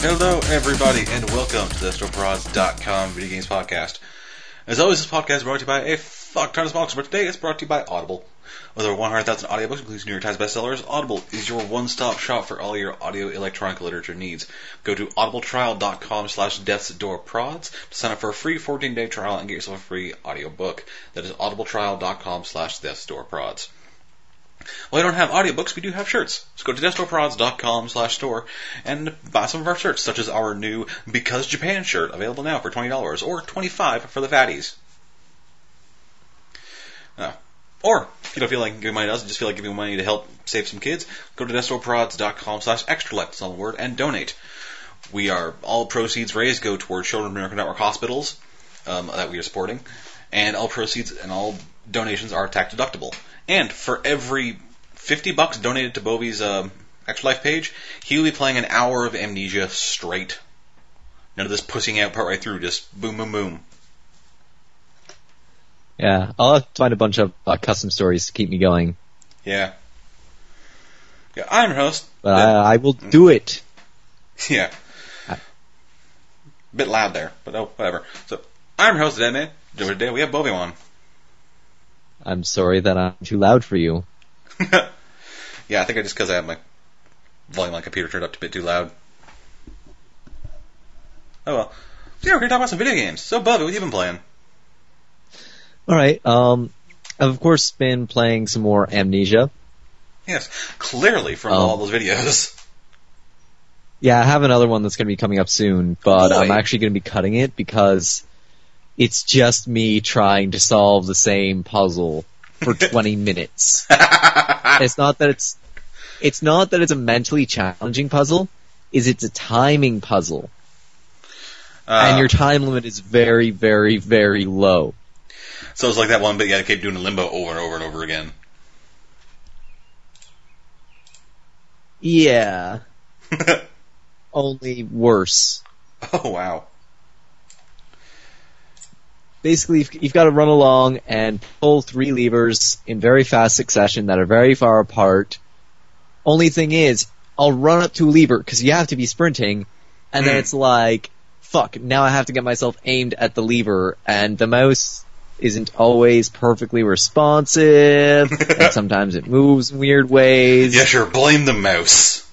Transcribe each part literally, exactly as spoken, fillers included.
Hello, everybody, and welcome to the Astroprods dot com Video Games Podcast. As always, this podcast is brought to you by a fuck ton of sponsors, but today it's brought to you by Audible. With over one hundred thousand audiobooks, including New York Times bestsellers, Audible is your one-stop shop for all your audio electronic literature needs. Go to audibletrial dot com slash deathsdoorprods to sign up for a free fourteen-day trial and get yourself a free audiobook. That is audibletrial dot com slash deathsdoorprods. Well, we don't have audiobooks, we do have shirts. So go to deathsdoorprods dot com slash store and buy some of our shirts, such as our new Because Japan shirt, available now for twenty dollars, or twenty-five dollars for the fatties. Uh, or, if you don't feel like giving money to us, just feel like giving money to help save some kids, go to deathsdoorprods dot com slash extralect, that's all the word, and donate. We are, all proceeds raised go towards Children of American Network hospitals um, that we are supporting, and all proceeds and all donations are tax deductible. And for every fifty bucks donated to Bovie's uh, Extra Life page, he will be playing an hour of Amnesia straight. None of this pussing out part right through, just boom, boom, boom. Yeah, I'll have to find a bunch of uh, custom stories to keep me going. Yeah. Yeah, I'm your host. But I, I will do it. Yeah. I... Bit loud there, but oh, whatever. So, I'm your host today, man. Today we have Bovie on. I'm sorry that I'm too loud for you. Yeah, I think I just because I have my volume on my computer turned up a bit too loud. Oh well. So yeah, we're going to talk about some video games. So, Bovie, what have you been playing? Alright, um, I've of course been playing some more Amnesia. Yes, clearly from um, all those videos. Yeah, I have another one that's going to be coming up soon, but Boy. I'm actually going to be cutting it because it's just me trying to solve the same puzzle for twenty minutes. It's not that it's, it's not that it's a mentally challenging puzzle, is it's a timing puzzle. Uh, and your time limit is very, very, very low. So it's like that one bit you had to keep doing in limbo over and over and over again. Yeah. Only worse. Oh, wow. Basically, you've, you've got to run along and pull three levers in very fast succession that are very far apart. Only thing is, I'll run up to a lever, because you have to be sprinting, and then it's like, fuck, now I have to get myself aimed at the lever, and the mouse isn't always perfectly responsive, and sometimes it moves in weird ways. Yeah, sure, blame the mouse.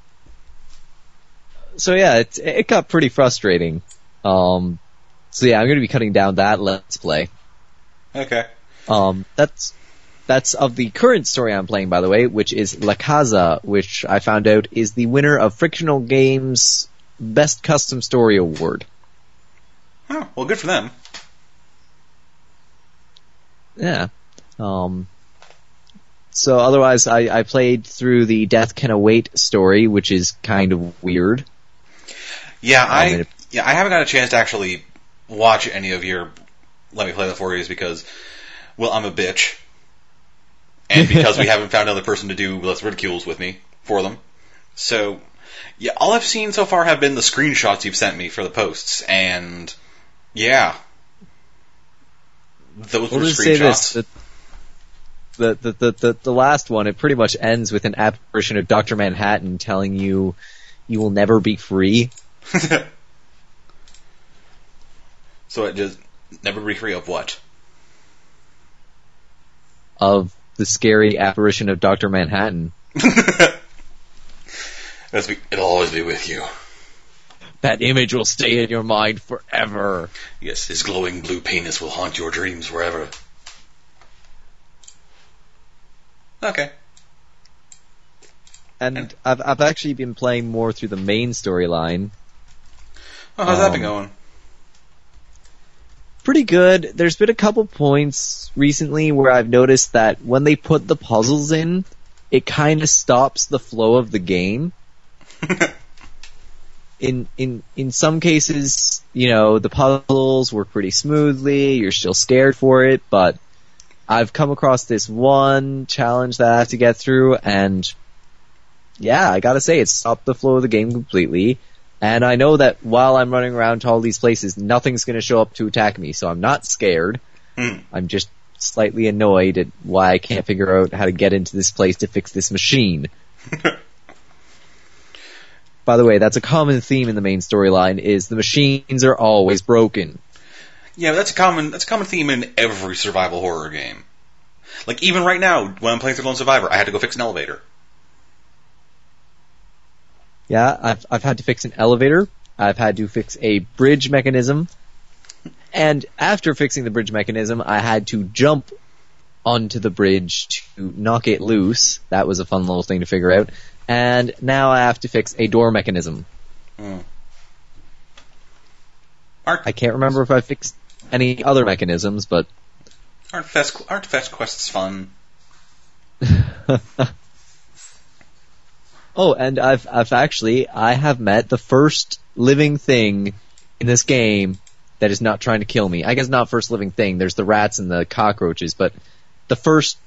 So yeah, it, it got pretty frustrating. Um... So yeah, I'm going to be cutting down that Let's Play. Okay. Um, that's that's of the current story I'm playing, by the way, which is La Casa, which I found out is the winner of Frictional Games' Best Custom Story Award. Oh, well, good for them. Yeah. Um. So otherwise, I, I played through the Death Can Await story, which is kind of weird. Yeah, um, I it, yeah I haven't got a chance to actually watch any of your Let Me Play That For Yous because, well, I'm a bitch. And because we haven't found another person to do Let's Ridicules with me for them. So, yeah, all I've seen so far have been the screenshots you've sent me for the posts, and, yeah. Those we'll were just screenshots. Say this, the, the, the, the, the last one, it pretty much ends with an apparition of Doctor Manhattan telling you you will never be free. So it just never be free of what? Of the scary apparition of Doctor Manhattan. That's be, it'll always be with you. That image will stay in your mind forever. Yes, his glowing blue penis will haunt your dreams forever. Okay. And, and I've I've actually been playing more through the main storyline. Oh, how's um, that been going? Pretty good. There's been a couple points recently where I've noticed that when they put the puzzles in, it kind of stops the flow of the game. in in in some cases, you know, the puzzles work pretty smoothly, you're still scared for it, but I've come across this one challenge that I have to get through, and yeah, I gotta say, it stopped the flow of the game completely. And I know that while I'm running around to all these places, nothing's going to show up to attack me, so I'm not scared. Mm. I'm just slightly annoyed at why I can't figure out how to get into this place to fix this machine. by the way, that's a common theme in the main storyline, is the machines are always broken. Yeah, but that's a common that's a common theme in every survival horror game. Like, even right now, when I'm playing through Lone Survivor, I had to go fix an elevator. Yeah, I've I've had to fix an elevator. I've had to fix a bridge mechanism. And after fixing the bridge mechanism, I had to jump onto the bridge to knock it loose. That was a fun little thing to figure out. And now I have to fix a door mechanism. Hmm. I can't remember if I fixed any other mechanisms, but... Aren't fetch, aren't fetch quests fun? Oh, and I've I've actually, I have met the first living thing in this game that is not trying to kill me. I guess not first living thing, there's the rats and the cockroaches, but the first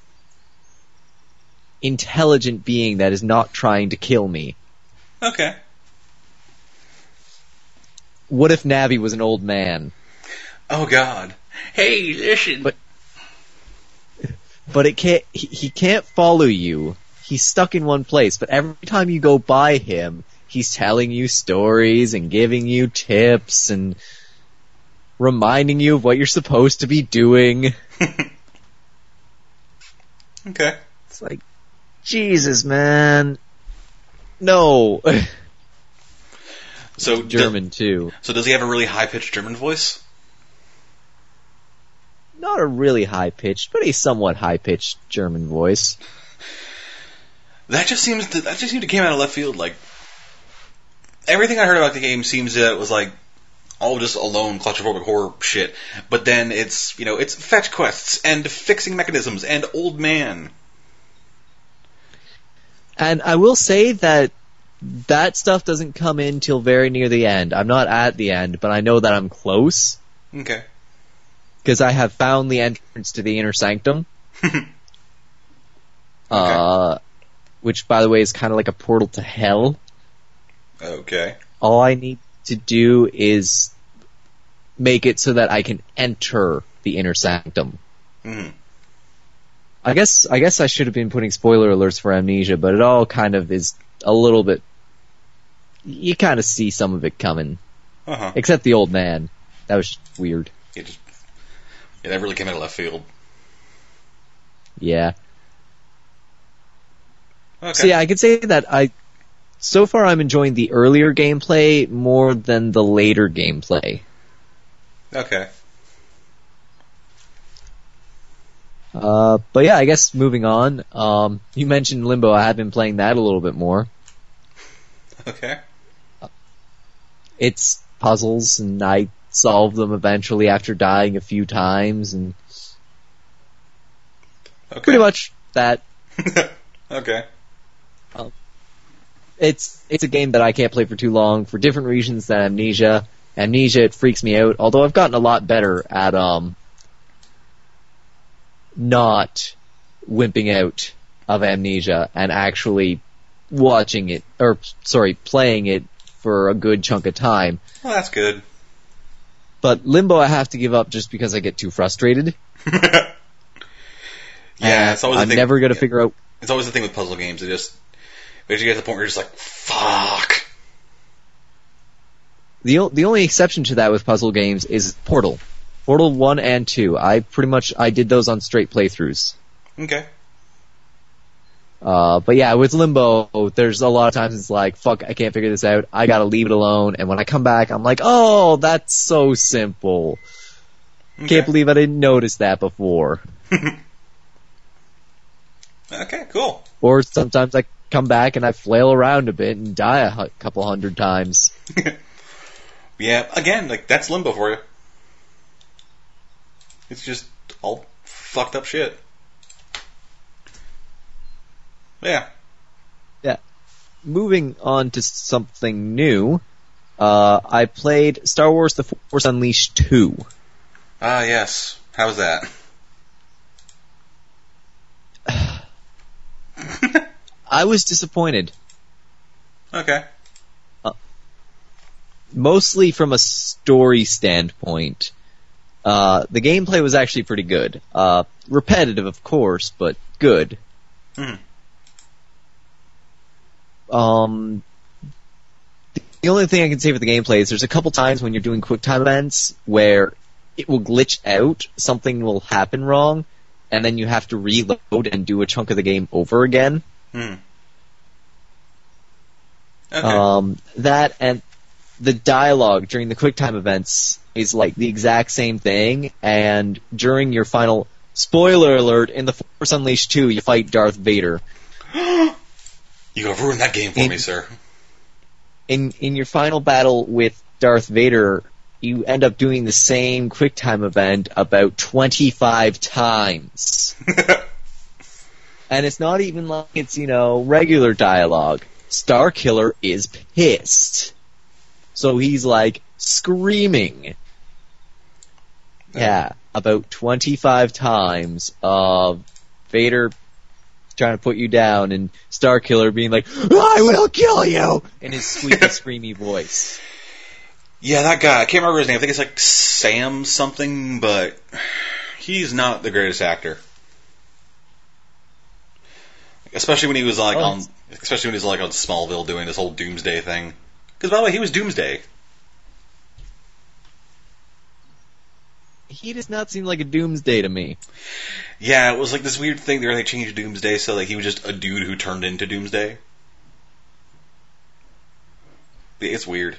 intelligent being that is not trying to kill me. Okay. What if Navi was an old man? Oh God. Hey, listen. But but it can't. He, he can't follow you. He's stuck in one place. But every time you go by him, he's telling you stories and giving you tips and reminding you of what you're supposed to be doing. Okay. It's like, Jesus, man. No. So German do, too. So does he have a really high-pitched German voice? Not a really high-pitched, but a somewhat high-pitched German voice. That just seems to, that just seemed to came out of left field. Like, everything I heard about the game seems that it was like all just alone claustrophobic horror shit. But then it's, you know, it's fetch quests and fixing mechanisms and old man. And I will say that that stuff doesn't come in till very near the end. I'm not at the end, but I know that I'm close. Okay. Because I have found the entrance to the inner sanctum. okay. Uh, which, by the way, is kind of like a portal to hell. Okay. All I need to do is make it so that I can enter the inner sanctum. Mm-hmm. I guess I guess I should have been putting spoiler alerts for Amnesia, but it all kind of is a little bit... You kind of see some of it coming. Uh-huh. Except the old man. That was just weird. It just, yeah, that really came out of left field. Yeah. Okay. So yeah, I could say that I... So far I'm enjoying the earlier gameplay more than the later gameplay. Okay. Uh, but yeah, I guess moving on. Um, you mentioned Limbo. I have been playing that a little bit more. Okay. It's puzzles, and I solve them eventually after dying a few times, and Okay. pretty much that. Okay. Um, it's it's a game that I can't play for too long for different reasons than Amnesia. Amnesia, it freaks me out. Although I've gotten a lot better at um not wimping out of Amnesia and actually watching it, or sorry, playing it for a good chunk of time. Well, that's good. But Limbo I have to give up just because I get too frustrated. Yeah, it's always the I'm thing. never going to yeah. figure out... It's always the thing with puzzle games. It just, if you get to the point where you're just like, fuck. The, o- the only exception to that with puzzle games is Portal. Portal one and two. I pretty much, I did those on straight playthroughs. Okay. Uh, but yeah, with Limbo, there's a lot of times it's like, fuck, I can't figure this out. I gotta leave it alone. And when I come back, I'm like, oh, that's so simple. Okay. Can't believe I didn't notice that before. Okay, cool. Or sometimes I come back and I flail around a bit and die a hu- couple hundred times. Yeah, again, like, that's Limbo for you. It's just all fucked up shit. Yeah. Yeah. Moving on to something new, uh, I played Star Wars The Force Unleashed two. Ah, yes. How's that? I was disappointed. Okay. Uh, mostly from a story standpoint. Uh, the gameplay was actually pretty good. Uh, repetitive, of course, but good. Hmm. Um, the only thing I can say for the gameplay is there's a couple times when you're doing quick time events where it will glitch out, something will happen wrong, and then you have to reload and do a chunk of the game over again. Hmm. Okay. Um, that and the dialogue during the quick time events is like the exact same thing, and during your final, spoiler alert, in the Force Unleashed two, you fight Darth Vader. You have ruined that game for in, me, sir. In in your final battle with Darth Vader, you end up doing the same quick time event about twenty-five times. And it's not even like it's, you know, regular dialogue. Starkiller is pissed. So he's like screaming. Yeah, about twenty-five times of Vader trying to put you down and Starkiller being like, I will kill you! In his squeaky, screamy voice. Yeah, that guy, I can't remember his name. I think it's like Sam something, but he's not the greatest actor. Especially when he was like oh, on, especially when he was like on Smallville doing this whole Doomsday thing. Because by the way, he was Doomsday. He does not seem like a Doomsday to me. Yeah, it was like this weird thing where they changed Doomsday so that he was just a dude who turned into Doomsday. It's weird.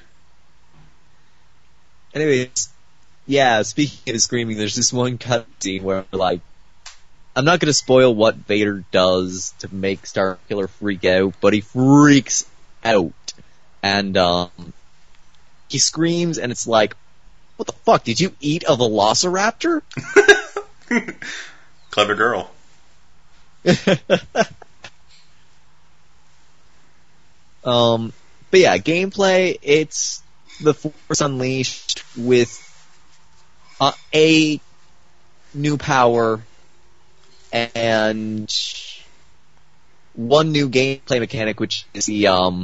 Anyways, yeah, speaking of screaming, there's this one cutscene where, like, I'm not going to spoil what Vader does to make Starkiller freak out, but he freaks out. And, um, he screams, and it's like, what the fuck, did you eat a velociraptor? Clever girl. um, but yeah, gameplay, it's the Force Unleashed with uh, a new power and one new gameplay mechanic, which is the, um,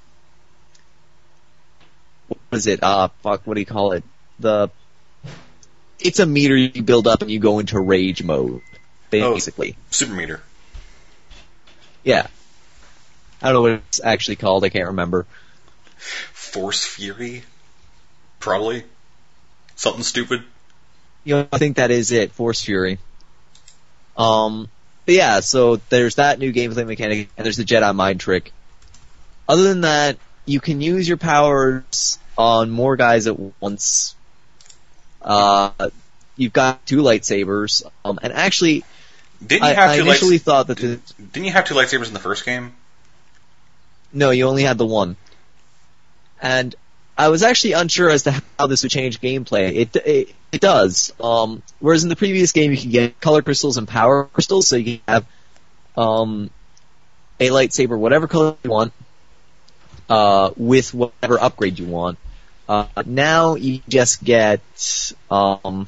what is it? Uh, fuck, what do you call it? The, it's a meter you build up and you go into rage mode, basically. Oh, super meter. Yeah. I don't know what it's actually called, I can't remember. Force Fury? Probably. Something stupid. You know, I think that is it, Force Fury. Um, but yeah, so there's that new gameplay mechanic, and there's the Jedi mind trick. Other than that, you can use your powers on more guys at once. Uh, you've got two lightsabers, um, and actually, didn't you I, have I two initially lights- thought that did, the, didn't you have two lightsabers in the first game? No, you only had the one. And I was actually unsure as to how this would change gameplay. It it, it does. Um, whereas in the previous game, you could get color crystals and power crystals, so you can have um, a lightsaber, whatever color you want, uh, with whatever upgrade you want. Uh, now you just get um,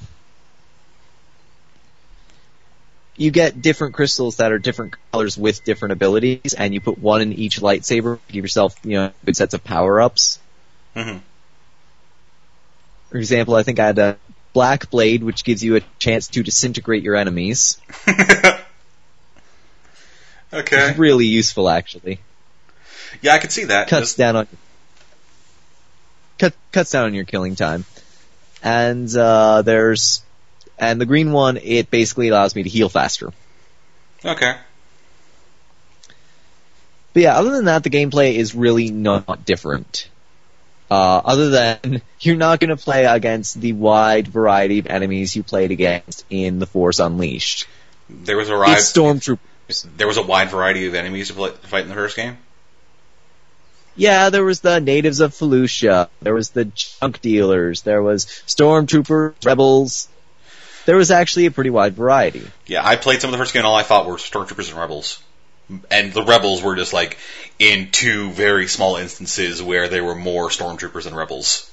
you get different crystals that are different colors with different abilities, and you put one in each lightsaber to give yourself, you know, good sets of power-ups. Mm-hmm. For example, I think I had a black blade, which gives you a chance to disintegrate your enemies. Okay. It's really useful, actually. Yeah, I could see that. Cuts Just- down on cut cuts down on your killing time. And uh, there's and the green one, it basically allows me to heal faster. Okay. But yeah, other than that, the gameplay is really not different. Uh, other than you're not going to play against the wide variety of enemies you played against in The Force Unleashed. There was a ride. It's Stormtroopers. There was a wide variety of enemies to, play, to fight in the first game. Yeah, there was the natives of Felucia. There was the junk dealers. There was Stormtroopers, rebels. There was actually a pretty wide variety. Yeah, I played some of the first game, and all I thought were Stormtroopers and Rebels. And the Rebels were just like in two very small instances where there were more Stormtroopers than Rebels.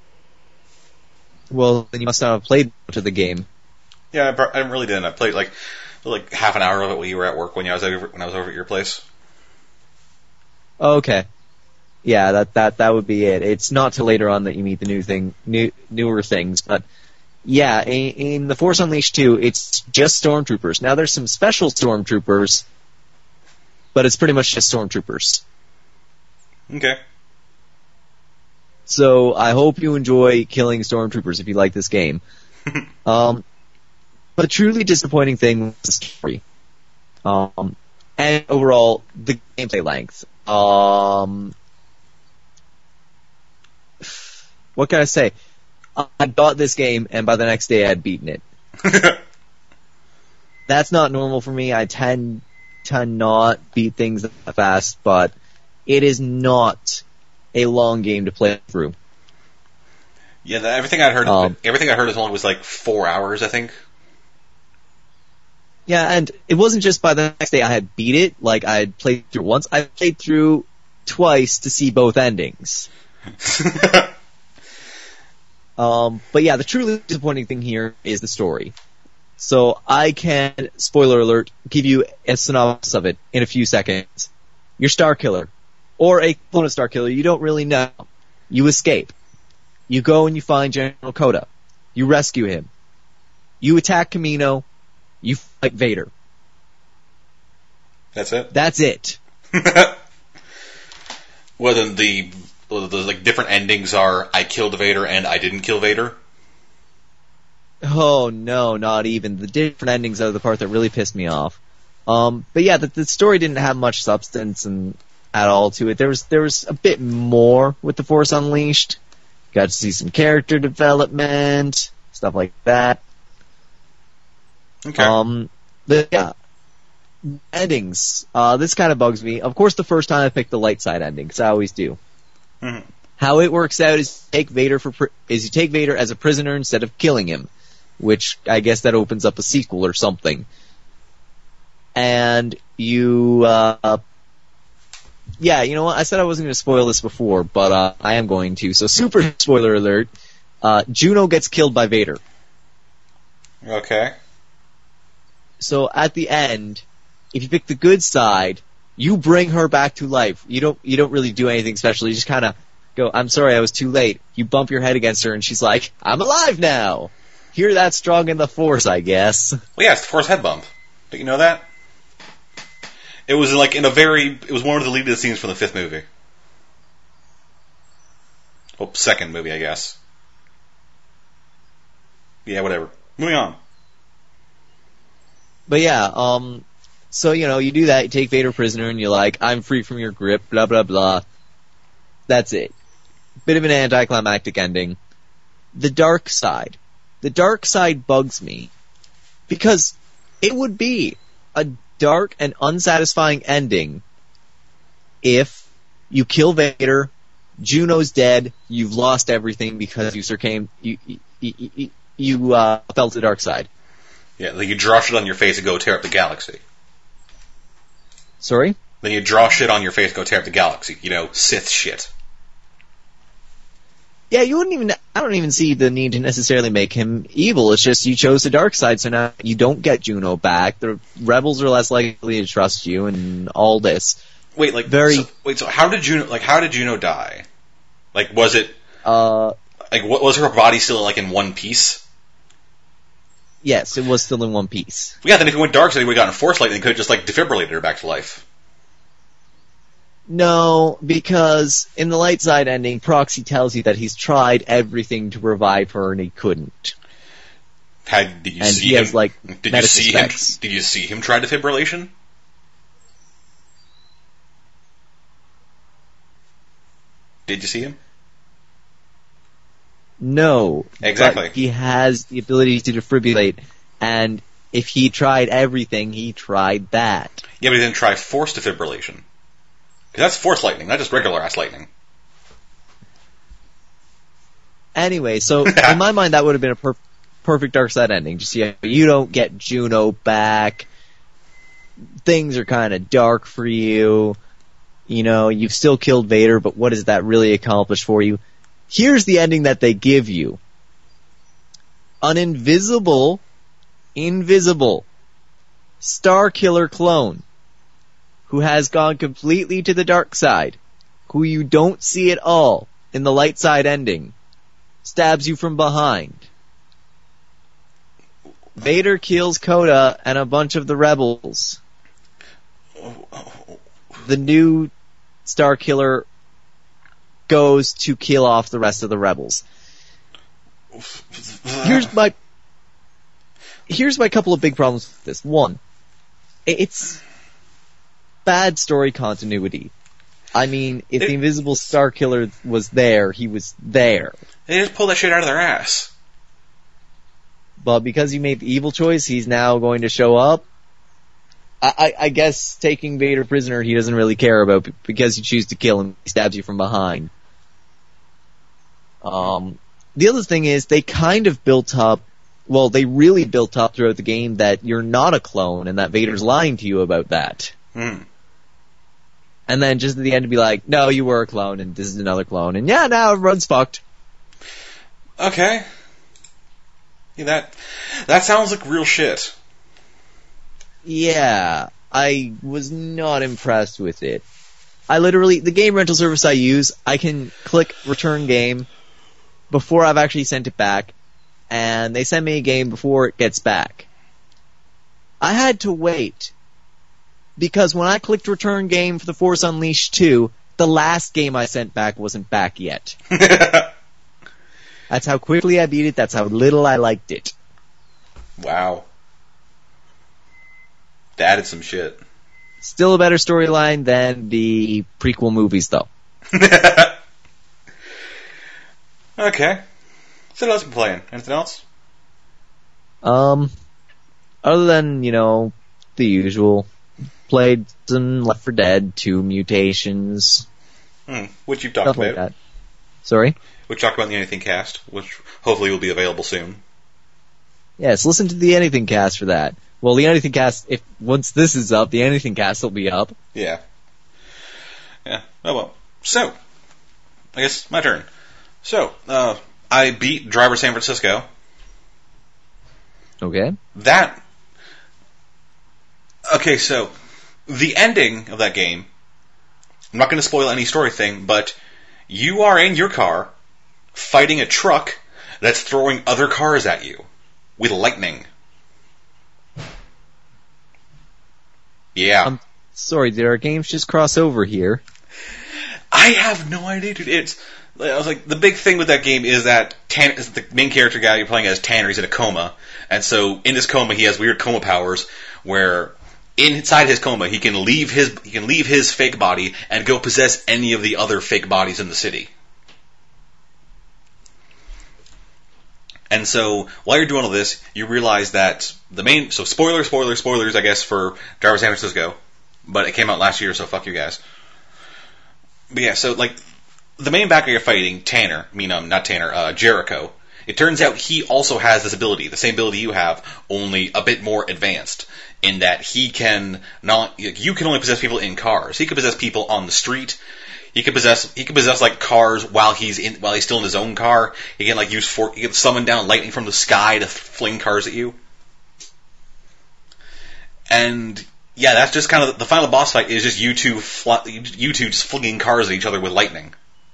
Well, then you must not have played much of the game. Yeah, I, br- I really didn't. I played like like half an hour of it when you were at work when I was over, when I was over at your place. Okay. Yeah, that that that would be it. It's not till later on that you meet the new thing, new newer things, but yeah, in, in The Force Unleashed two, it's just Stormtroopers. Now there's some special Stormtroopers, but it's pretty much just Stormtroopers. Okay. So I hope you enjoy killing stormtroopers if you like this game. um, but the truly disappointing thing was the story. Um, and overall, the gameplay length. Um, what can I say? I bought this game, and by the next day I had beaten it. That's not normal for me. I tend to not beat things that fast, but it is not a long game to play through. Yeah, the, everything I heard, Um, everything I heard as long was like four hours, I think. Yeah, and it wasn't just by the next day I had beat it, like I had played through once. I played through twice to see both endings. um, but yeah, the truly disappointing thing here is the story. So I can, spoiler alert, give you a synopsis of it in a few seconds. You're Starkiller, or a clone of Starkiller, you don't really know. You escape. You go and you find General Kota. You rescue him. You attack Kamino. You fight Vader. That's it? That's it. Well, then the, well, the like different endings are I killed Vader and I didn't kill Vader. Oh no, not even. The different endings are the part that really pissed me off. Um, but yeah, the, the story didn't have much substance and at all to it. There was there was a bit more with The Force Unleashed. Got to see some character development, stuff like that. Okay. Um, the yeah, endings. Uh, this kind of bugs me. Of course, the first time I picked the light side ending, because I always do. Mm-hmm. How it works out is you take Vader for pri- is you take Vader as a prisoner instead of killing him, which I guess that opens up a sequel or something. And you, uh, yeah, you know what? I said I wasn't going to spoil this before, but uh, I am going to. So, super spoiler alert: uh, Juno gets killed by Vader. Okay. So at the end, if you pick the good side, you bring her back to life. You don't you don't really do anything special. You just kind of go, I'm sorry, I was too late. You bump your head against her, and she's like, I'm alive now. You're that strong in the Force, I guess. Well, yeah, it's the Force head bump. Did you know that? It was like in a very, it was one of the deleted scenes from the fifth movie. Oh, second movie, I guess. Yeah, whatever. Moving on. But yeah, um, so, you know, you do that, you take Vader prisoner, and you're like, I'm free from your grip, blah, blah, blah. That's it. Bit of an anticlimactic ending. The dark side. The dark side bugs me. Because it would be a dark and unsatisfying ending if you kill Vader, Juno's dead, you've lost everything because you succumbed, you, you, you, you uh, felt the dark side. Yeah, like you draw shit on your face and go tear up the galaxy. Sorry? Then you draw shit on your face and go tear up the galaxy. You know, Sith shit. Yeah, you wouldn't even, I don't even see the need to necessarily make him evil. It's just you chose the dark side, so now you don't get Juno back. The rebels are less likely to trust you and all this. Wait, like, Very, so, wait, so how did Juno, like, how did Juno die? Like, was it, uh, like, what, was her body still, like, in one piece? yes, it was still in one piece. Yeah, then if he went dark side, he would have gotten Force Lightning and could have just, like, defibrillated her back to life. No, because in the light side ending, Proxy tells you that he's tried everything to revive her and he couldn't. Had, did you and see he him? has, like, did you see him? specs. Did you see him try defibrillation? Did you see him? No. Exactly. But he has the ability to defibrillate, and if he tried everything, he tried that. Yeah, but he didn't try force defibrillation. Because that's Force Lightning, not just regular ass lightning. Anyway, so in my mind, that would have been a per- perfect dark side ending. Just, you know, you don't get Juno back. Things are kind of dark for you. You know, you've still killed Vader, but what does that really accomplish for you? Here's the ending that they give you. An invisible, invisible Starkiller clone who has gone completely to the dark side, who you don't see at all in the light side ending, stabs you from behind. Vader kills Kota and a bunch of the rebels. The new Starkiller goes to kill off the rest of the rebels. Here's my here's my couple of big problems with this. One, it's bad story continuity. I mean, if it, the Invisible Star Killer was there, he was there. They just pulled that shit out of their ass. But because you made the evil choice, he's now going to show up. I, I, I guess taking Vader prisoner he doesn't really care about because you choose to kill him, he stabs you from behind. Um, the other thing is they kind of built up, well, they really built up throughout the game that you're not a clone and that Vader's lying to you about that. Hmm. And then just at the end to be like, no, you were a clone and this is another clone. And yeah, now everyone's fucked. Okay. Yeah, that, that sounds like real shit. Yeah, I was not impressed with it. I literally, the game rental service I use, I can click return game before I've actually sent it back, and they send me a game before it gets back. I had to wait, because when I clicked return game for The Force Unleashed two, the last game I sent back wasn't back yet. That's how quickly I beat it, that's how little I liked it. Wow. They added some shit. Still a better storyline than the prequel movies, though. Okay. So what else you been playing? Anything else? Um, other than, you know, the usual. Played some Left four Dead, two Mutations. Hmm. Which you've talked about. Like that. Sorry? We talked about in the Anything Cast, which hopefully will be available soon. Yes, listen to the Anything Cast for that. Well, the Anything Cast, if once this is up, the Anything Cast will be up. Yeah. Yeah. Oh well. So, I guess my turn. So, uh, I beat Driver San Francisco. Okay. That. Okay, so the ending of that game. I'm not going to spoil any story thing, but you are in your car fighting a truck that's throwing other cars at you with lightning. Yeah. I'm sorry, did our games just cross over here? I have no idea, dude. It's, I was like, the big thing with that game is that Tan, is the main character guy you're playing as, Tanner, he's in a coma. And so, in this coma, he has weird coma powers where inside his coma, he can leave his, he can leave his fake body and go possess any of the other fake bodies in the city. And so, while you're doing all this, you realize that the main... So, spoilers, spoilers, spoilers, I guess, for Driver San Francisco. But it came out last year, so fuck you guys. But yeah, so, like, the main bad guy you're fighting, Tanner, I mean, um, not Tanner, uh, Jericho, it turns out he also has this ability, the same ability you have, only a bit more advanced, in that he can not... You can only possess people in cars. He can possess people on the street. He can possess, he can possess like cars while he's in, while he's still in his own car. He can like use for, he can summon down lightning from the sky to fling cars at you. And yeah, that's just kind of the final boss fight is just you two, fl- you two just flinging cars at each other with lightning.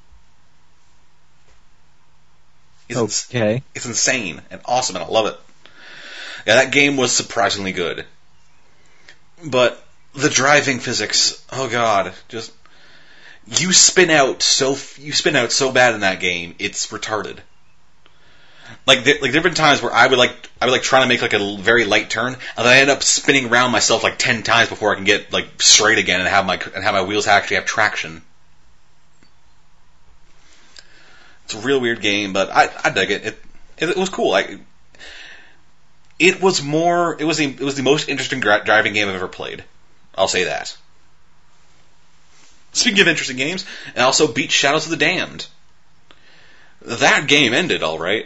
It's okay. Ins- it's insane and awesome, and I love it. Yeah, that game was surprisingly good. But the driving physics, oh god, just. You spin out so you spin out so bad in that game, it's retarded. Like there, like there have been times where I would like I would like trying to make like a very light turn, and then I end up spinning around myself like ten times before I can get like straight again and have my and have my wheels actually have traction. It's a real weird game, but I I dug it. It it, it was cool. Like it was more it was the it was the most interesting dri- driving game I've ever played. I'll say that. Speaking of interesting games, I also beat Shadows of the Damned. That game ended all right.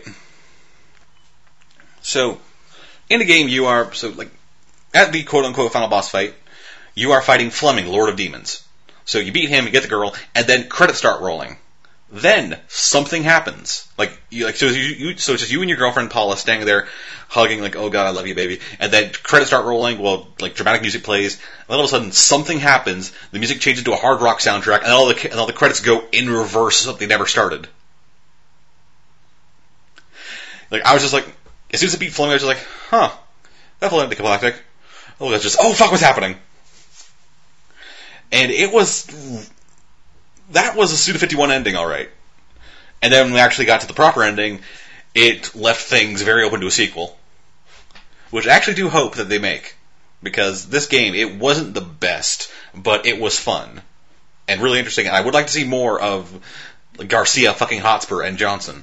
So, in the game you are, so like, at the quote-unquote final boss fight, you are fighting Fleming, Lord of Demons. So you beat him, you get the girl, and then credits start rolling. Then, something happens. Like, you, like so, you, you, so it's just you and your girlfriend Paula standing there, hugging, like, oh god, I love you, baby. And then credits start rolling, well, like, dramatic music plays, and then all of a sudden, something happens, the music changes to a hard rock soundtrack, and all the, and all the credits go in reverse, so they never started. Like, I was just like, as soon as it beat Fleming, I was just like, huh, that felt anticlimactic. Oh, that's just, oh fuck, what's happening? And it was... that was a Suda fifty-one ending, all right. And then when we actually got to the proper ending, it left things very open to a sequel, which I actually do hope that they make, because this game, it wasn't the best, but it was fun and really interesting. And I would like to see more of Garcia, fucking Hotspur, and Johnson.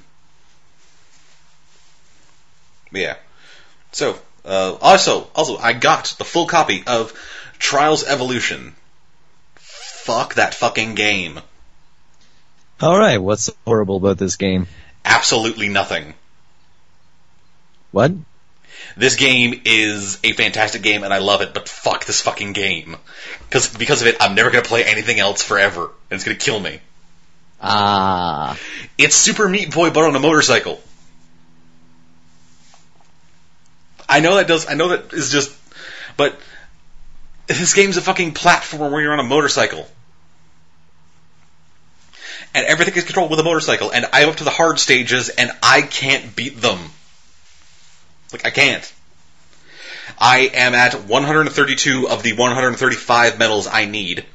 But yeah. So, uh, also, also, I got the full copy of Trials Evolution. Fuck that fucking game. Alright, what's so horrible about this game? Absolutely nothing. What? This game is a fantastic game and I love it, but fuck this fucking game. Because because of it, I'm never going to play anything else forever, and it's going to kill me. Ah. It's Super Meat Boy, but on a motorcycle. I know that does, I know that is just, but this game's a fucking platform where you're on a motorcycle. And everything is controlled with a motorcycle, and I'm up to the hard stages, and I can't beat them. Like, I can't. I am at one hundred thirty-two of the one hundred thirty-five medals I need.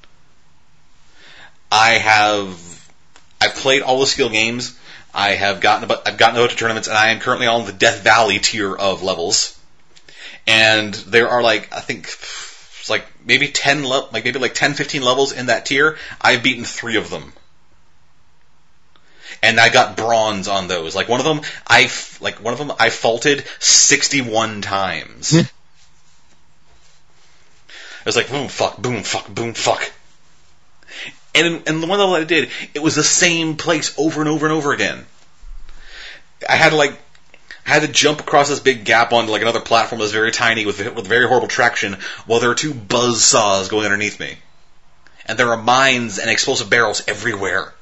I have, I've played all the skill games. I have gotten, about, I've gotten out to tournaments, and I am currently on the Death Valley tier of levels. And there are like, I think, it's like maybe ten, le- like maybe like ten, fifteen levels in that tier. I've beaten three of them. And I got bronze on those. Like one of them, I like one of them I faulted sixty-one times. It was like boom, fuck, boom, fuck, boom, fuck. And and the one level I did, it was the same place over and over and over again. I had to like, I had to jump across this big gap onto like another platform that was very tiny with with very horrible traction, while there are two buzz saws going underneath me, and there are mines and explosive barrels everywhere.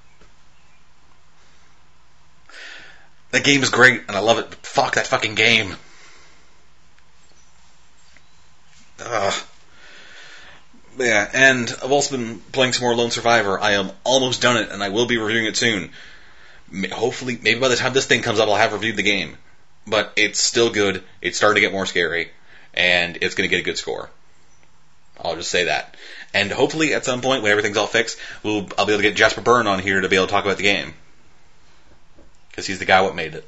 That game is great, and I love it, but fuck that fucking game. Ugh. Yeah, and I've also been playing some more Lone Survivor. I am almost done it, and I will be reviewing it soon. Hopefully, maybe by the time this thing comes up, I'll have reviewed the game. But it's still good, it's starting to get more scary, and it's going to get a good score. I'll just say that. And hopefully, at some point, when everything's all fixed, we'll, I'll be able to get Jasper Byrne on here to be able to talk about the game. Because he's the guy what made it.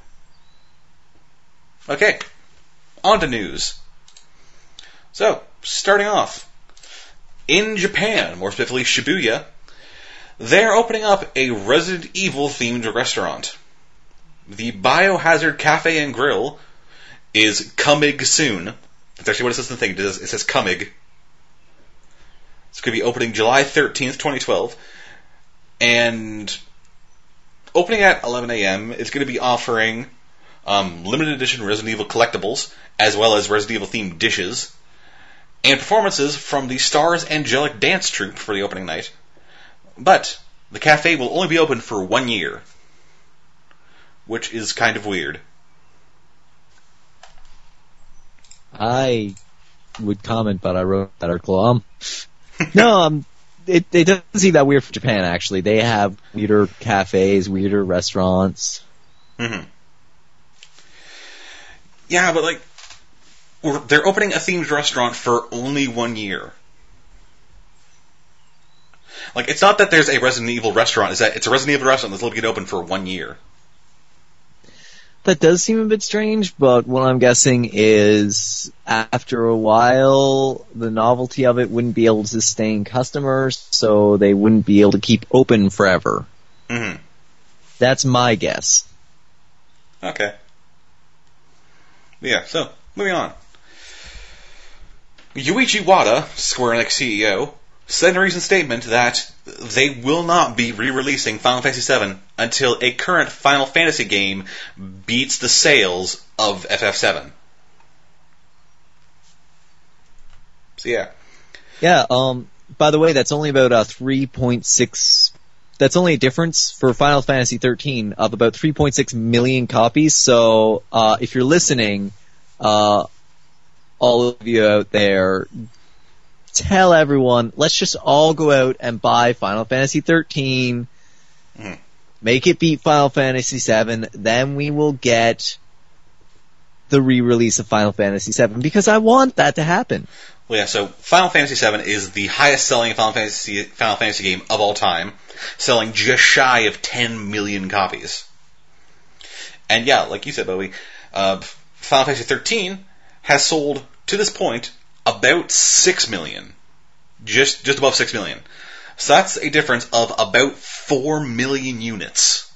Okay, on to news. So, starting off, in Japan, more specifically Shibuya, they're opening up a Resident Evil themed restaurant. The Biohazard Cafe and Grill is coming soon. That's actually what it says in the thing. It says, it says coming. It's going to be opening July thirteenth, twenty twelve. And opening at eleven a.m., it's going to be offering um, limited edition Resident Evil collectibles, as well as Resident Evil themed dishes, and performances from the Stars Angelic Dance Troupe for the opening night. But the cafe will only be open for one year, which is kind of weird. I would comment, but I wrote that article. Um, no, um, it, it doesn't seem that weird for Japan, actually. They have weirder cafes, weirder restaurants. Mm-hmm. Yeah, but like, they're opening a themed restaurant for only one year. Like, it's not that there's a Resident Evil restaurant, it's that it's a Resident Evil restaurant that's looking to open for one year. That does seem a bit strange, but what I'm guessing is after a while, the novelty of it wouldn't be able to sustain customers, so they wouldn't be able to keep open forever. Mm-hmm. That's my guess. Okay. Yeah, so, moving on. Yuichi Wada, Square Enix C E O, said in a recent statement that they will not be re-releasing Final Fantasy seven until a current Final Fantasy game beats the sales of F F seven. So yeah. Yeah, um, by the way, that's only about a three point six... That's only a difference for Final Fantasy thirteen of about three point six million copies, so uh, if you're listening, uh, all of you out there, tell everyone, let's just all go out and buy Final Fantasy thirteen, mm. make it beat Final Fantasy seven, then we will get the re-release of Final Fantasy seven, because I want that to happen. Well, yeah, so Final Fantasy seven is the highest selling Final Fantasy, Final Fantasy game of all time, selling just shy of ten million copies. And yeah, like you said, Bowie, uh, Final Fantasy thirteen has sold, to this point, about six million. Just, just above six million. So that's a difference of about four million units.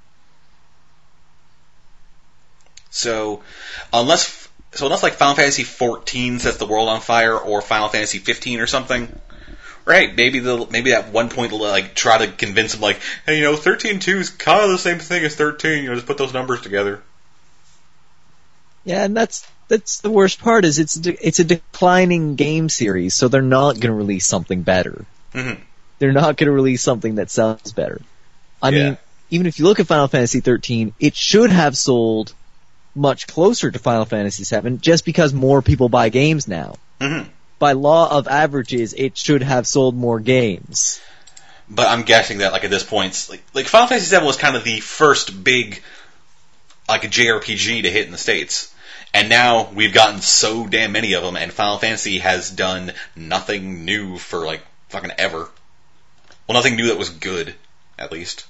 So, unless, so unless like Final Fantasy fourteen sets the world on fire, or Final Fantasy fifteen or something, right? Maybe the maybe at one point they'll like try to convince them, like, hey, you know, thirteen two is kind of the same thing as thirteen. You know, just put those numbers together. Yeah, and that's that's the worst part. Is it's it's a declining game series, so they're not going to release something better. Mm-hmm. They're not going to release something that sells better. I Yeah. mean, even if you look at Final Fantasy thirteen, it should have sold much closer to Final Fantasy seven, just because more people buy games now. Mm-hmm. By law of averages, it should have sold more games. But I'm guessing that, like, at this point, like, like Final Fantasy seven was kind of the first big, like, a J R P G to hit in the States. And now we've gotten so damn many of them, and Final Fantasy has done nothing new for, like, fucking ever. Well, nothing new that was good, at least.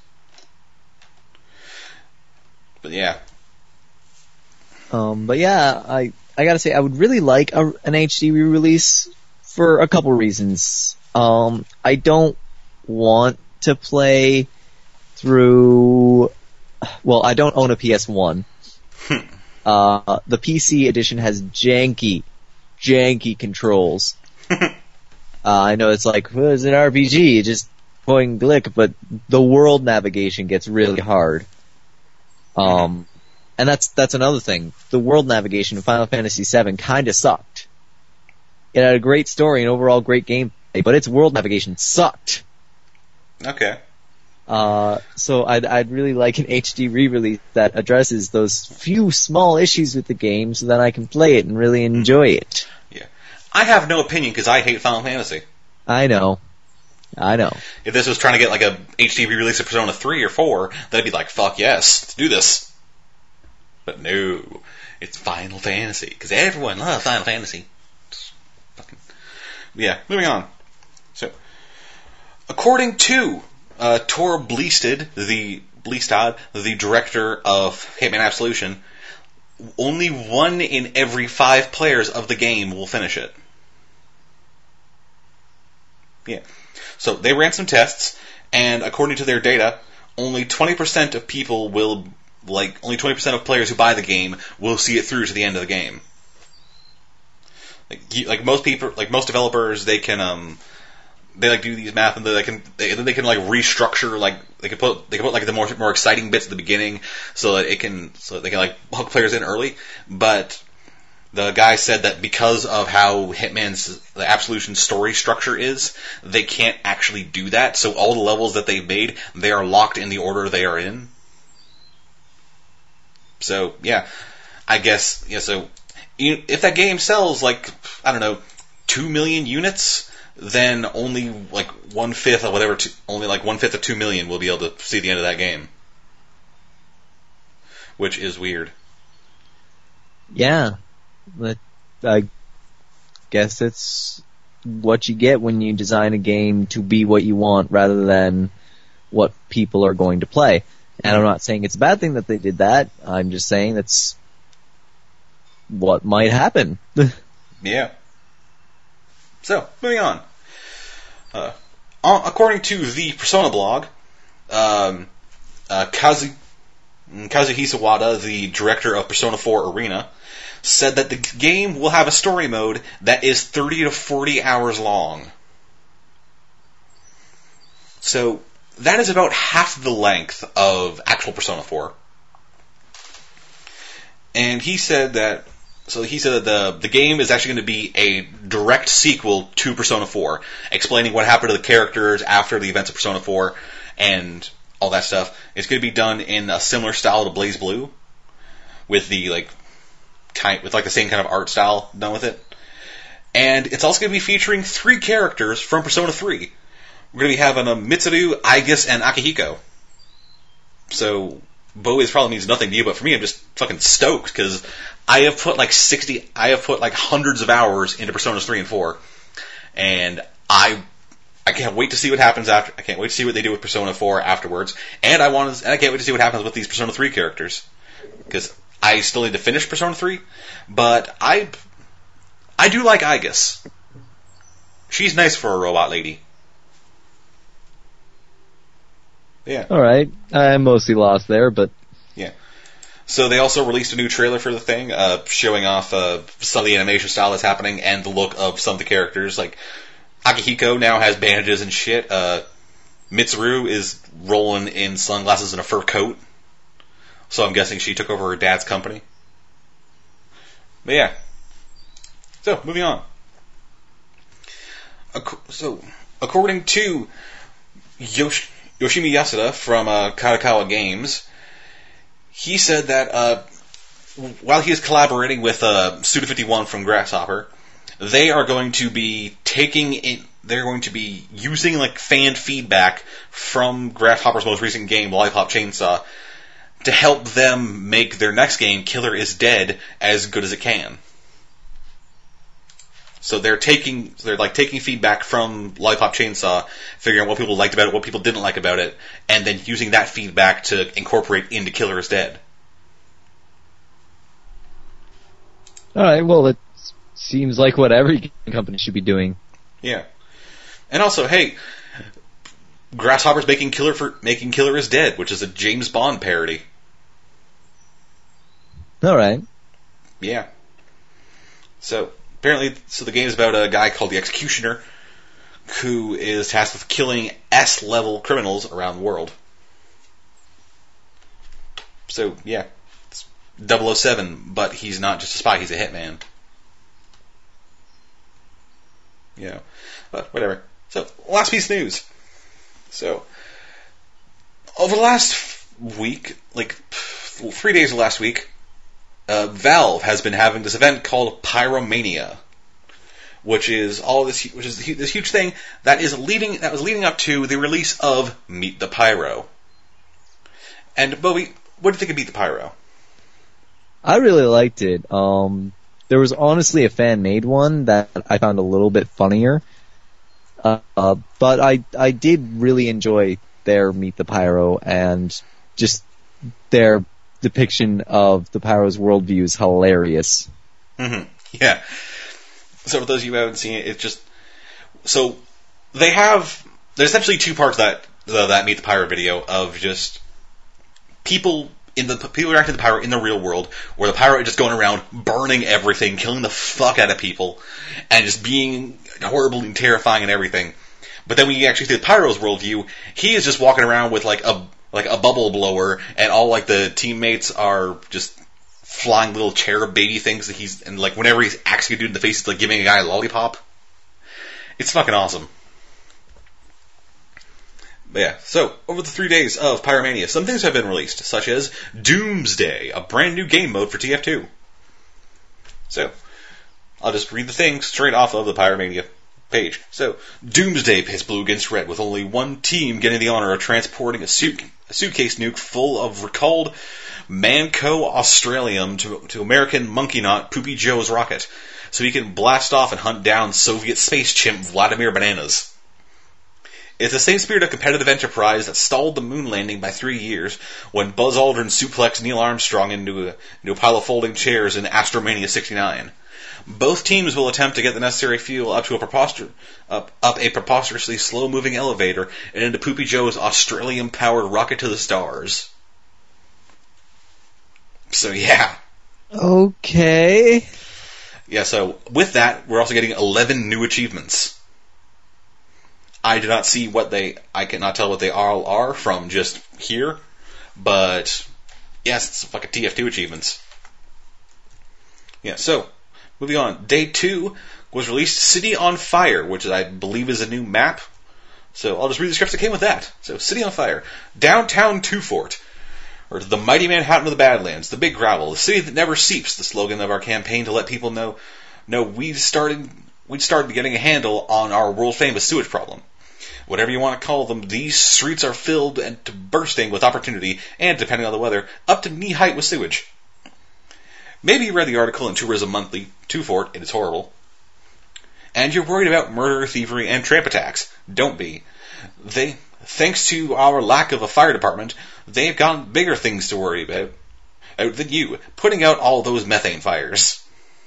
But yeah. Um, but yeah, I I gotta say, I would really like a, an H D re-release for a couple reasons. Um, I don't want to play through. Well, I don't own a P S one. uh, the P C edition has janky, janky controls. uh, I know it's like, well, it's an R P G, just point and click, but the world navigation gets really hard. Um. And that's that's another thing. The world navigation in Final Fantasy seven kind of sucked. It had a great story and overall great gameplay, but its world navigation sucked. Okay. Uh, so I'd I'd really like an H D re-release that addresses those few small issues with the game, so that I can play it and really enjoy it. Yeah. I have no opinion because I hate Final Fantasy. I know. I know. If this was trying to get like a H D re-release of Persona three or four, then I'd be like, fuck yes, let's do this. But no, it's Final Fantasy, because everyone loves Final Fantasy. It's fucking... Yeah, moving on. So, according to uh, Tor Bleasted, the Bleastad, the director of Hitman Absolution, only one in every five players of the game will finish it. Yeah. So, they ran some tests, and according to their data, only twenty percent of people will... Like, only twenty percent of players who buy the game will see it through to the end of the game. Like, you, like most people, like most developers, they can, um, they like do these math and they can, they, they can like restructure, like, they can put, they can put like the more, more exciting bits at the beginning so that it can, so that they can like hook players in early. But the guy said that because of how Hitman's, the Absolution story structure is, they can't actually do that. So all the levels that they've made, they are locked in the order they are in. So, yeah, I guess, yeah, so, if that game sells, like, I don't know, two million units, then only, like, one-fifth of whatever, two, only, like, one-fifth of two million will be able to see the end of that game. Which is weird. Yeah, but I guess it's what you get when you design a game to be what you want rather than what people are going to play. And I'm not saying it's a bad thing that they did that. I'm just saying that's what might happen. Yeah. So, moving on. Uh, according to the Persona blog, um, uh, Kazu, Kazuhisa Wada, the director of Persona four Arena, said that the game will have a story mode that is thirty to forty hours long. So, that is about half the length of actual Persona four. And he said that, so he said that the, the game is actually going to be a direct sequel to Persona four, explaining what happened to the characters after the events of Persona four, and all that stuff. It's going to be done in a similar style to Blaze Blue, with the, like, kind, with like the same kind of art style done with it. And it's also going to be featuring three characters from Persona three. We're going to be having a Mitsuru, Aigis, and Akihiko. So, Bo is probably means nothing to you, but for me, I'm just fucking stoked because I have put like sixty, I have put like hundreds of hours into Personas three and four, and I, I can't wait to see what happens after. I can't wait to see what they do with Persona four afterwards, and I want to, and I can't wait to see what happens with these Persona three characters because I still need to finish Persona three, but I, I do like Aigis. She's nice for a robot lady. Yeah. All right. I'm mostly lost there, but yeah. So they also released a new trailer for the thing, uh, showing off uh, some of the animation style that's happening and the look of some of the characters. Like Akihiko now has bandages and shit. Uh, Mitsuru is rolling in sunglasses and a fur coat. So I'm guessing she took over her dad's company. But yeah. So moving on. So according to Yosh- Yoshimi Yasuda from uh, Kadokawa Games, he said that uh, while he is collaborating with uh, Suda fifty-one from Grasshopper, they are going to be taking in, they're going to be using like fan feedback from Grasshopper's most recent game, Lollipop Chainsaw, to help them make their next game, Killer is Dead, as good as it can. So they're taking, they're like taking feedback from Lollipop Chainsaw, figuring out what people liked about it, what people didn't like about it, and then using that feedback to incorporate into Killer is Dead. Alright, well, it seems like what every company should be doing. Yeah. And also, hey, Grasshopper's making Killer for making Killer is Dead, which is a James Bond parody. Alright. Yeah. So, apparently, so the game is about a guy called the Executioner, who is tasked with killing S-level criminals around the world. So, yeah, it's double oh seven, but he's not just a spy, he's a hitman. You know, but whatever. So, last piece of news. So, over the last week, like, three days of last week, Uh, Valve has been having this event called Pyromania, which is all this, which is this huge thing that is leading that was leading up to the release of Meet the Pyro. And Bowie, what do you think of Meet the Pyro? I really liked it. Um, there was honestly a fan-made one that I found a little bit funnier, uh, uh, but I I did really enjoy their Meet the Pyro, and just their depiction of the Pyro's worldview is hilarious. Mm-hmm. Yeah. So for those of you who haven't seen it, it's just so they have there's essentially two parts of that the, that Meet the Pyro video of just people in the people reacting to the Pyro in the real world, where the Pyro is just going around burning everything, killing the fuck out of people, and just being horrible and terrifying and everything. But then when you actually see the Pyro's worldview, he is just walking around with like a like a bubble blower, and all like the teammates are just flying little cherub baby things that he's, and like whenever he's axing a dude in the face, it's like giving a guy a lollipop. It's fucking awesome. But yeah, so over the three days of Pyromania, some things have been released, such as Doomsday, a brand new game mode for T F two. So, I'll just read the thing straight off of the Pyromania page. So, Doomsday pits blue against red, with only one team getting the honor of transporting a, suit, a suitcase nuke full of recalled Manco Australium to, to American Monkey Knot Poopy Joe's rocket, so he can blast off and hunt down Soviet space chimp Vladimir Bananas. It's the same spirit of competitive enterprise that stalled the moon landing by three years when Buzz Aldrin suplexed Neil Armstrong into a, into a pile of folding chairs in Astromania sixty-nine. Both teams will attempt to get the necessary fuel up to a preposter- up, up a preposterously slow-moving elevator and into Poopy Joe's Australian-powered rocket to the stars. So yeah. Okay. Yeah, so with that, we're also getting eleven new achievements. I do not see what they, I cannot tell what they all are from just here, but yes, it's fucking T F two achievements. Yeah, so, moving on. Day two was released City on Fire, which I believe is a new map. So I'll just read the scripts that came with that. So, City on Fire. Downtown Two Fort. Or the mighty Manhattan of the Badlands, the big gravel, the city that never sleeps, the slogan of our campaign to let people know, know we've started, we'd started getting a handle on our world-famous sewage problem. Whatever you want to call them, these streets are filled and to bursting with opportunity, and, depending on the weather, up to knee-height with sewage. Maybe you read the article in Tourism Monthly, Two Fort, it is horrible. And you're worried about murder, thievery, and tramp attacks. Don't be. They, thanks to our lack of a fire department, they've got bigger things to worry about, about than you, putting out all those methane fires.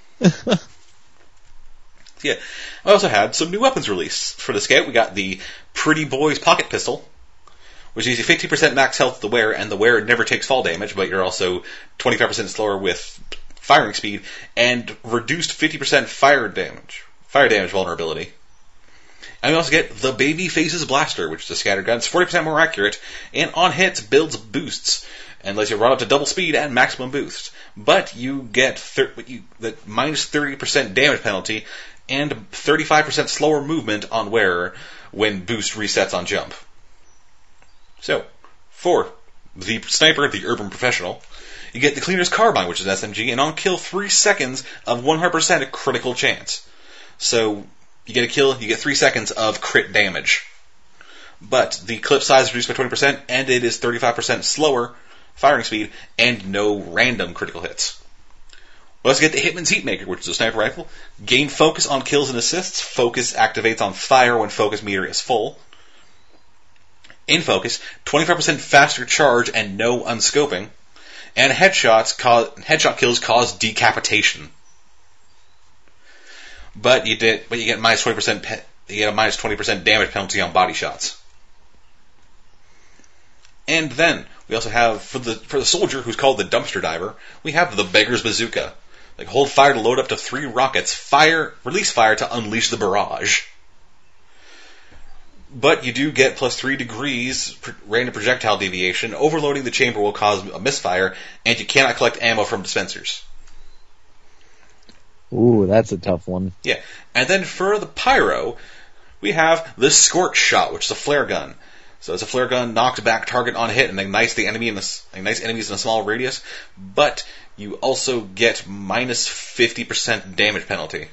Yeah, I also had some new weapons released. For the Scout, we got the Pretty Boys Pocket Pistol, which gives you fifty percent max health to the wearer, and the wearer never takes fall damage, but you're also twenty-five percent slower with firing speed, and reduced fifty percent fire damage, fire damage vulnerability. And we also get the Baby Faces Blaster, which is a scatter gun. It's forty percent more accurate, and on hits builds boosts, and lets you run up to double speed and maximum boost. But you get thir- you, the minus thirty percent damage penalty, and thirty-five percent slower movement on wearer when boost resets on jump. So, for the Sniper, the Urban Professional, you get the Cleaner's Carbine, which is S M G, and on kill three seconds of one hundred percent critical chance. So, you get a kill, you get three seconds of crit damage. But the clip size is reduced by twenty percent, and it is thirty-five percent slower firing speed, and no random critical hits. We also get the Hitman's Heatmaker, which is a sniper rifle. Gain focus on kills and assists. Focus activates on fire when focus meter is full. In focus, twenty-five percent faster charge and no unscoping. And headshots cause, headshot kills cause decapitation. But you did, but you get minus twenty percent. Pe- you get a minus twenty percent damage penalty on body shots. And then we also have for the for the soldier who's called the Dumpster Diver, we have the Beggar's Bazooka. Like hold fire to load up to three rockets. Fire, release fire to unleash the barrage. But you do get plus three degrees random projectile deviation. Overloading the chamber will cause a misfire, and you cannot collect ammo from dispensers. Ooh, that's a tough one. Yeah, and then for the Pyro, we have the Scorch Shot, which is a flare gun. So it's a flare gun, knocks back target on hit, and ignites the enemy in the ignites enemies in a small radius. But you also get minus fifty percent damage penalty.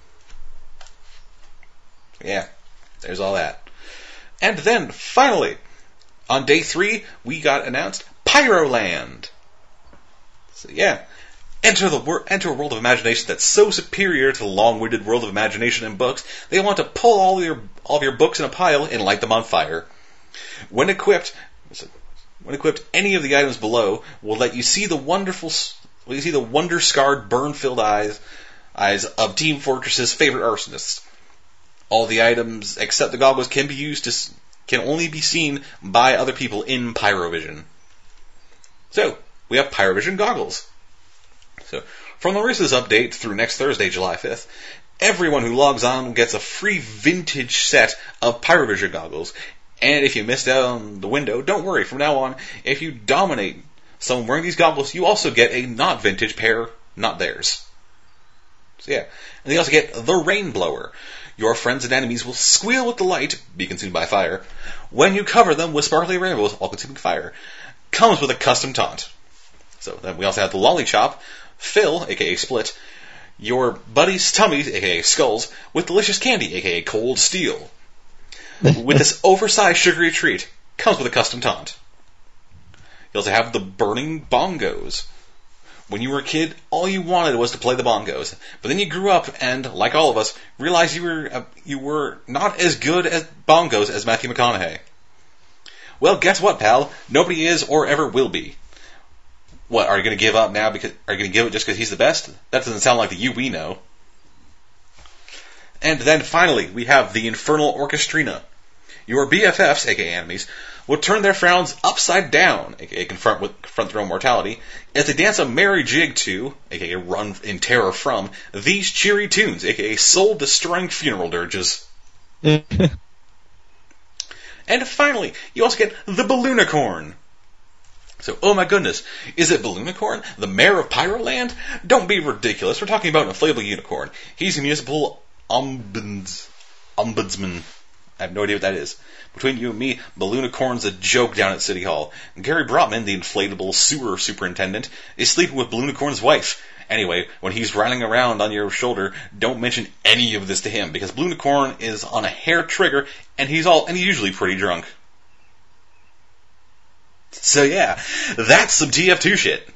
Yeah, there's all that. And then, finally, on day three, we got announced Pyroland. So yeah, enter the wor- enter a world of imagination that's so superior to the long-winded world of imagination in books, they want to pull all of your all of your books in a pile and light them on fire. When equipped, when equipped, any of the items below will let you see the wonderful, will you see the wonder-scarred, burn-filled eyes, eyes of Team Fortress's favorite arsonists. All the items except the goggles can be used to, can only be seen by other people in Pyrovision. So we have Pyrovision goggles. So from the rest of this update through next Thursday, July fifth, everyone who logs on gets a free vintage set of Pyrovision goggles. And if you missed out on the window, don't worry. From now on, if you dominate someone wearing these goggles, you also get a not vintage pair, not theirs. So yeah. And you also get the Rain Blower. Your friends and enemies will squeal with delight, be consumed by fire, when you cover them with sparkly rainbows while consuming fire. Comes with a custom taunt. So then we also have the Lolly Chop, Phil, aka Split, your buddy's tummies, aka Skulls, with delicious candy, aka Cold Steel. With this oversized sugary treat, comes with a custom taunt. You also have the Burning Bongos. When you were a kid, all you wanted was to play the bongos. But then you grew up and, like all of us, realized you were uh, you were not as good at bongos as Matthew McConaughey. Well, guess what, pal? Nobody is or ever will be. What, are you going to give up now? Because Are you going to give it just because he's the best? That doesn't sound like the you we know. And then finally, we have the Infernal Orchestrina. Your B F Fs, aka enemies, will turn their frowns upside down, aka confront with confront their own mortality, as they dance a merry jig to, aka run in terror from, these cheery tunes, aka soul-destroying funeral dirges. And finally, you also get the Balloonicorn. So, oh my goodness, is it Balloonicorn, the mayor of Pyroland? Don't be ridiculous, we're talking about an inflatable unicorn. He's a municipal ombuds, ombudsman. I have no idea what that is. Between you and me, Balloonicorn's a joke down at City Hall. Gary Brotman, the inflatable sewer superintendent, is sleeping with Balloonicorn's wife. Anyway, when he's running around on your shoulder, don't mention any of this to him, because Balloonicorn is on a hair trigger, and he's all and he's usually pretty drunk. So yeah, that's some T F two shit.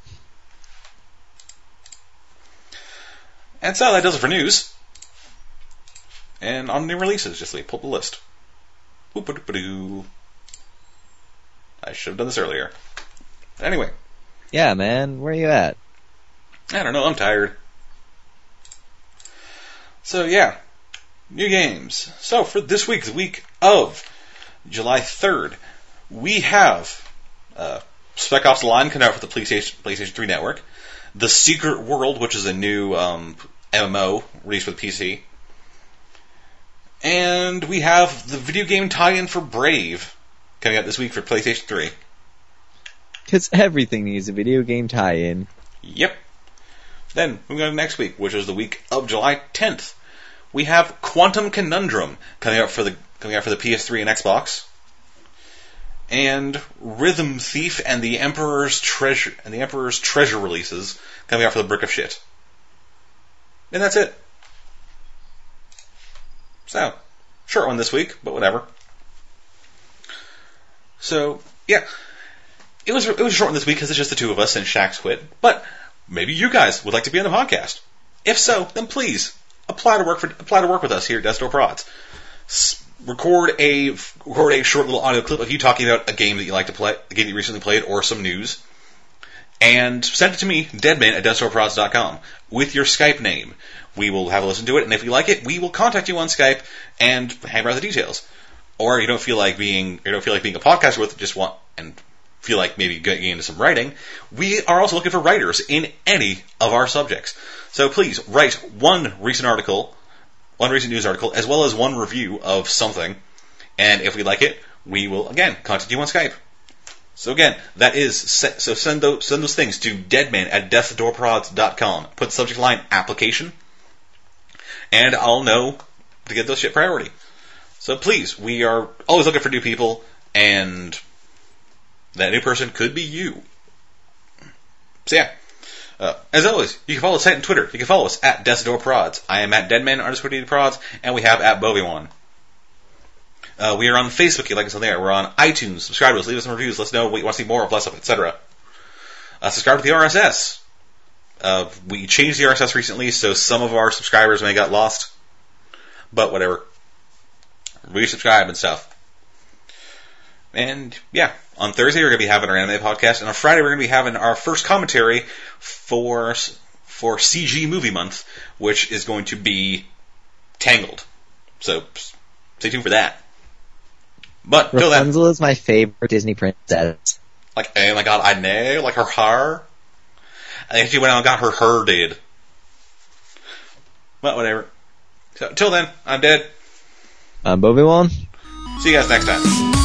And so that does it for news. And on new releases, just like pull up the list. Oop-a-doop-a-doo. I should have done this earlier. Anyway. Yeah, man, where are you at? I don't know, I'm tired. So yeah, new games. So for this week, the week of July third, we have uh, Spec Ops: The Line coming out for the PlayStation, PlayStation three network. The Secret World, which is a new um, M M O released for the P C. And we have the video game tie-in for Brave coming out this week for PlayStation three. Because everything needs a video game tie-in. Yep. Then, moving on to next week, which is the week of July tenth. We have Quantum Conundrum coming out for the coming out for the P S three and Xbox. And Rhythm Thief and the Emperor's Treasure and the Emperor's Treasure releases coming out for the Brick of Shit. And that's it. So, short one this week, but whatever. So, yeah. It was it was short one this week because it's just the two of us and Shaq's quit. But maybe you guys would like to be on the podcast. If so, then please apply to work for apply to work with us here at Death Door Prods. S- record a record a short little audio clip of you talking about a game that you like to play, a game that you recently played, or some news, and send it to me, deadman at death door prods dot com, with your Skype name. We will have a listen to it, and if we like it, we will contact you on Skype and hammer out the details. Or you don't feel like being you don't feel like being a podcaster with just want and feel like maybe getting into some writing. We are also looking for writers in any of our subjects. So please write one recent article, one recent news article, as well as one review of something. And if we like it, we will again contact you on Skype. So again, that is so send those send those things to deadman at death door prods dot com. Put the subject line application. And I'll know to get those shit priority. So please, we are always looking for new people, and that new person could be you. So yeah, uh, as always, you can follow us on Twitter. You can follow us at DeathDoorProds. I am at Deadman underscore DDProds, and we have at Boviwan. Uh, we are on Facebook. You like us on there. We're on iTunes. Subscribe to us. Leave us some reviews. Let us know what you want to see more of, less of, et cetera. Uh, subscribe to the R S S. Uh, we changed the R S S recently, so some of our subscribers may have got lost. But whatever. Resubscribe and stuff. And yeah, on Thursday we're going to be having our anime podcast, and on Friday we're going to be having our first commentary for for C G Movie Month, which is going to be Tangled. So stay tuned for that. But till then, Rapunzel is my favorite Disney princess. Like, oh my god, I know, like her hair. I think she went out and got her hair did. But whatever. So till then, I'm Dead. I'm Boviwan. See you guys next time.